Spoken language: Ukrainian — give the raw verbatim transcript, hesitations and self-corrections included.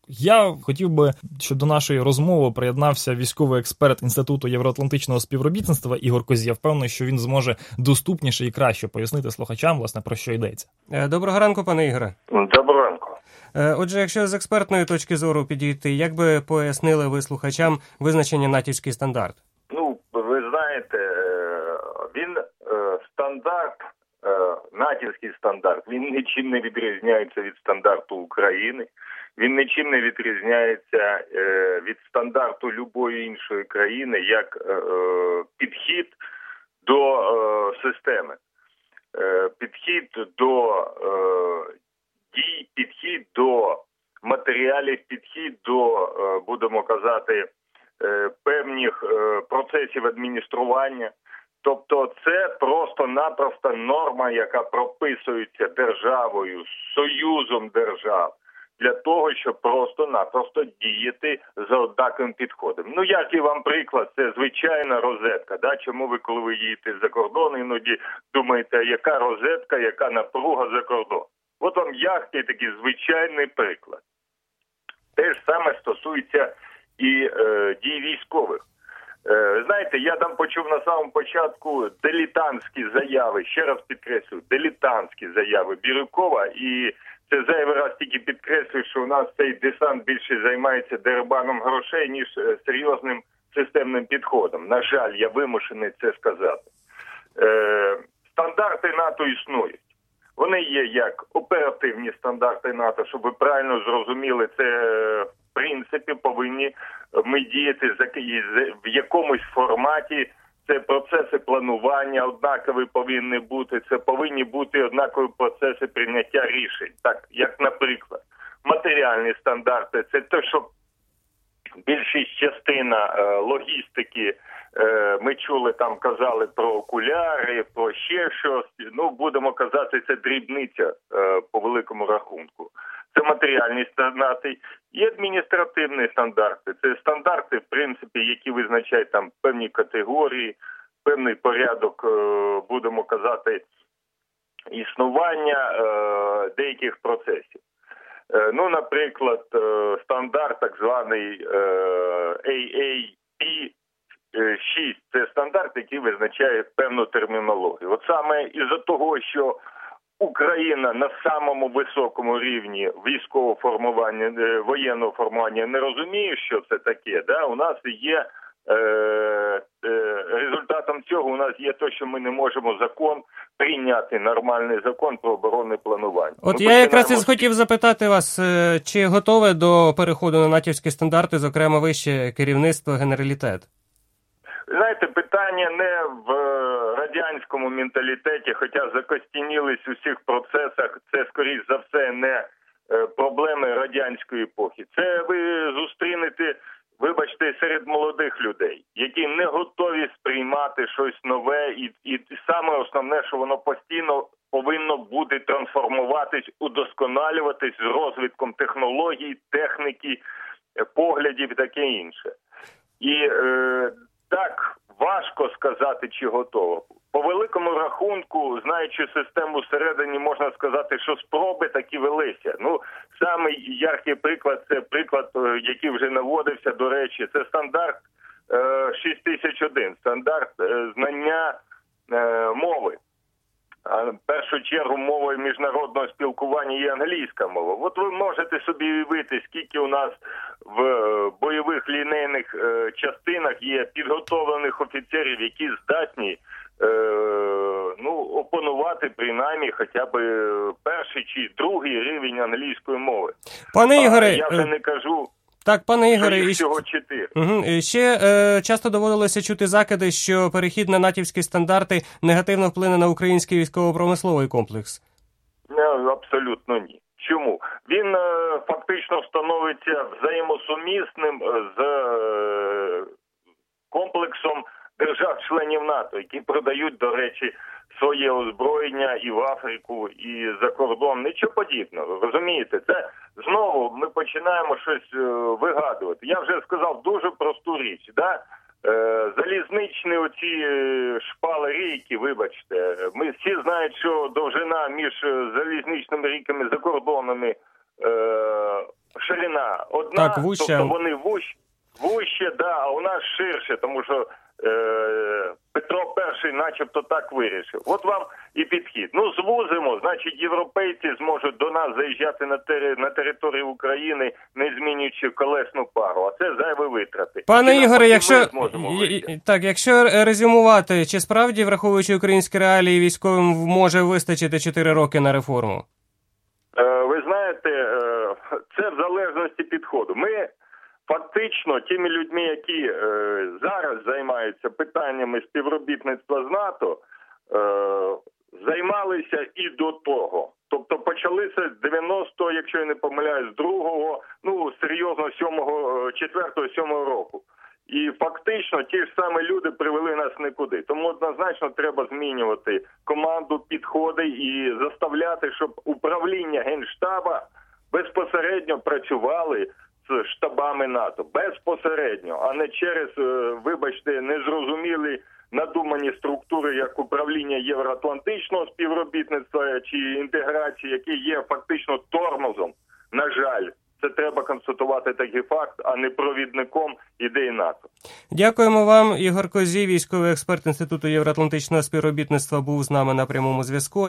Я хотів би, щоб до нашої розмови приєднався військовий експерт Інституту євроатлантичного співробітництва Ігор Козій. Я впевнений, що він зможе доступніше і краще пояснити слухачам, власне, про що йдеться. Доброго ранку, пане Ігоре. Доброго ранку. Отже, якщо з експертної точки зору підійти, як би пояснили ви слухачам визначення натівський стандарт? Ну, ви знаєте, він стандарт, натівський стандарт, він нічим не відрізняється від стандарту України, він нічим не відрізняється від стандарту любої іншої країни, як підхід до системи, підхід до дій, підхід до матеріалів, підхід до, будемо казати, певних процесів адміністрування. Тобто це просто-напросто норма, яка прописується державою, союзом держав, для того, щоб просто-напросто діяти за однаковим підходом. Ну, який вам приклад, це звичайна розетка. Да? Чому ви, коли ви їдете за кордон, іноді думаєте, яка розетка, яка напруга за кордон? От вам яркий такий звичайний приклад. Те ж саме стосується і е, дій військових. Е, знаєте, я там почув на самому початку дилетантські заяви, ще раз підкреслюю, дилетантські заяви Бірюкова, і це зайвий раз тільки підкреслює, що у нас цей десант більше займається дерибаном грошей, ніж серйозним системним підходом. На жаль, я вимушений це сказати. Е, стандарти НАТО існують. Вони є як оперативні стандарти НАТО, щоб ви правильно зрозуміли, це в принципі повинні ми діяти в якомусь форматі, це процеси планування однакові повинні бути, це повинні бути однакові процеси прийняття рішень. Так, як, наприклад, матеріальні стандарти, це те, що більшість частина е, логістики, е, ми чули, там казали про окуляри, про ще щось, ну, будемо казати, це дрібниця е, по великому рахунку. Це матеріальні стандарти і адміністративні стандарти. Це стандарти, в принципі, які визначають там певні категорії, певний порядок, е, будемо казати, існування е, деяких процесів. Ну, наприклад, стандарт так званий ей ей пі шість – це стандарт, який визначає певну термінологію. От саме із-за того, що Україна на самому високому рівні військового формування, воєнного формування не розуміє, що це таке, да? У нас є Е, е, результатом цього у нас є те, що ми не можемо закон прийняти, нормальний закон про оборонне планування. От ми я якраз і починаємо... хотів запитати вас, чи готове до переходу на натівські стандарти, зокрема вище керівництво, генералітет? Знаєте, питання не в радянському менталітеті, хоча закостенілись у всіх процесах, це, скоріш за все, не проблеми радянської епохи. Це ви зустрінете, вибачте, серед молодих людей, які не готові сприймати щось нове, і, і саме основне, що воно постійно повинно буде трансформуватись, удосконалюватись з розвитком технологій, техніки, поглядів і таке інше. І е, так важко сказати, чи готово. По великому рахунку, знаючи систему всередині, можна сказати, що спроби такі велися. Ну, самий яркий приклад, це приклад, який вже наводився, до речі, це стандарт е, шість тисяч один, стандарт е, знання е, мови. А в першу чергу мовою міжнародного спілкування є англійська мова. От ви можете собі уявити, скільки у нас в бойових лінейних е, частинах є підготовлених офіцерів, які здатні е, ну, опанувати принаймні хоча б перший чи другий рівень англійської мови. Пане Ігоре, а я вже не кажу... Так, пане Ігоре, їх всього чотири. Угу. Ще е, часто доводилося чути закиди, що перехід на натівські стандарти негативно вплине на український військово-промисловий комплекс. Не, абсолютно ні. Чому? Він е, фактично становиться взаємосумісним з е, комплексом держав-членів НАТО, які продають, до речі, своє озброєння і в Африку, і за кордон. Нічого подібного. Розумієте? Це знову ми починаємо щось е, вигадувати. Я вже сказав дуже просту річ. Да? Е, залізничні оці е, шпали рейки, вибачте. Ми всі знають, що довжина між залізничними рейками за кордонами е, ширина одна, Так, вуща. тобто вони вущ, вуще, да, а у нас ширше, тому що е, Петро І начебто так вирішив. От вам і підхід. Ну, звузимо, значить, європейці зможуть до нас заїжджати на, тери, на територію України, не змінюючи колесну пару, а це зайві витрати. Пане І Ігоре, навпаки, якщо ми зможемо і- вийти. і- так, якщо резюмувати, чи справді, враховуючи українські реалії, військовим може вистачити чотири роки на реформу? Е, ви знаєте, е, це в залежності підходу. Ми фактично тими людьми, які е, зараз займаються питаннями співробітництва з НАТО, е, займалися і до того. Тобто почалися з дев'яностого, якщо я не помиляюсь, з другого, ну, серйозно, сьомого, четвертого, сьомого року. І фактично ті ж самі люди привели нас нікуди. Тому однозначно треба змінювати команду, підходи і заставляти, щоб управління Генштаба безпосередньо працювали з штабами НАТО. Безпосередньо, а не через, вибачте, незрозумілі надумані структури, як управління євроатлантичного співробітництва чи інтеграції, які є фактично тормозом, на жаль. Це треба констатувати такий факт, а не провідником ідей НАТО. Дякуємо вам. Ігор Козій, військовий експерт Інституту євроатлантичного співробітництва, був з нами на прямому зв'язку.